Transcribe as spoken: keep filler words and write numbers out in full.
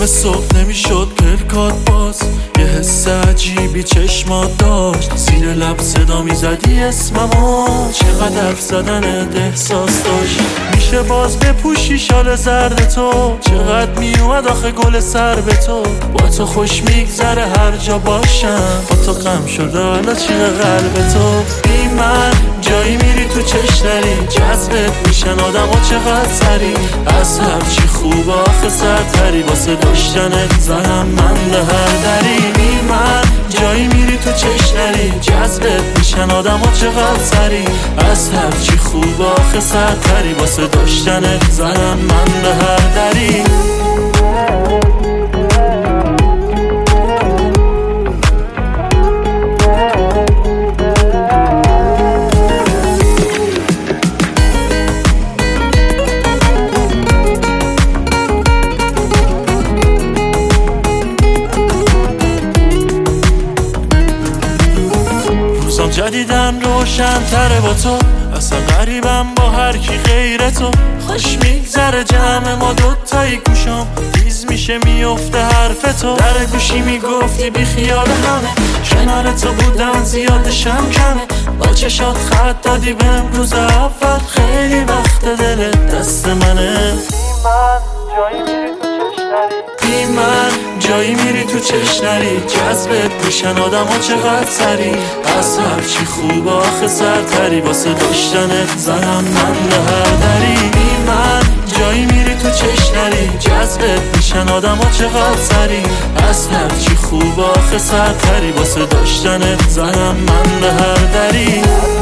صبح نمیشد پرکات باز، یه حس عجیبی چشمات داشت، زیر لب صدا میزدی اسممو، چقدر حرف زدنت احساس داشت. میشه باز بپوشی شال زرد تو، چقدر میومد آخه گل سر به تو، با تو خوش میگذره هر جا باشم، با تو غم شده حالا چیه قلب تو. بی من جایی میری تو چش نری، جذبت میشن آدم ها چقدر سری، از هرچی خوب آخه سرتری، واسه داشتنت زنم من به هر دری. بی من جایی میری تو چش نری، جذبت میشن آدم ها چقدر سری، از هرچی خوب آخه سرتری، واسه داشتنت زنم من به هر دری. جدیدن روشن تره با تو، اصلا غریبم با هر کی غیر تو، خوش میگذره جمع ما دوتایی، گوشم تیز میشه میفته حرف تو، در گوشی میگفتی بی خیال همه، کنار تو بودن زیادشم کمه، با چشات خط دادی به امروز اول، خیلی وقت دلت دست منه. بی من جایی میری تو چش نری، جذبت میشن آدم ها چقدر سری، از هرچی خوب آخه سرتری، واسه داشتنت زنم من به هر دری. بی من جایی میری تو چش نری، جذبت میشن آدم ها چقدر سری، از هرچی خوب آخه سرتری، واسه داشتنت زنم من به هر دری.